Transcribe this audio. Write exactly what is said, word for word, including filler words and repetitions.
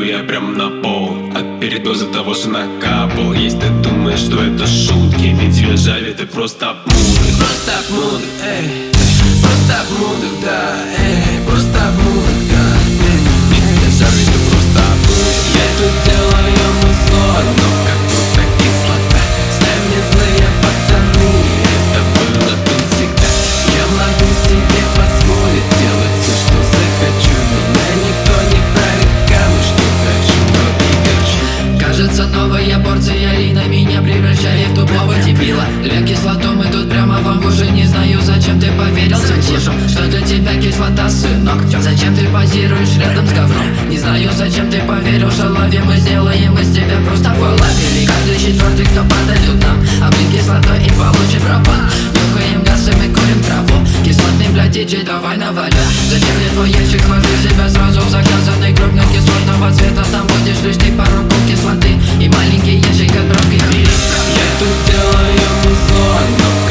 пью я прям на пол от передоза того, что накапал. Если ты думаешь, что это шутки, ведь в жаре ты просто обмудок. Просто обмудок, эй, просто обмудок, да, эй, просто обмудок, да. Ведь в жаре ты просто обмудок. Я тут делаю музло, но как будто кислота. Ставь мне злые пацаны, это было тут всегда. Я могу себе позволить делать все, что захочу. Меня никто не правит, кому что хочу, но и верчу. Кажется, новая порция лина меня превращает в тупого дебила. Для кислоту мы тут прямо вам в уши. Не знаю, зачем ты поверил слышу, что для тебя кислота, сынок. Зачем ты позируешь рядом с говном? Не знаю, зачем ты поверил, что лови мы сделаем из тебя просто фалафели. Каждый четвертый, кто подойдет нам, облить кислотой и получит пропан. Нюхаем газ и мы курим траву. Кислотный, блядь, диджей, давай наваля. Зачем мне твой ящик, хватит себя сразу в заказанный крупный кислотного цвета. Там будешь лишь ты пару куб кислоты и маленький ящик от бровки. Я тут делаю музло, но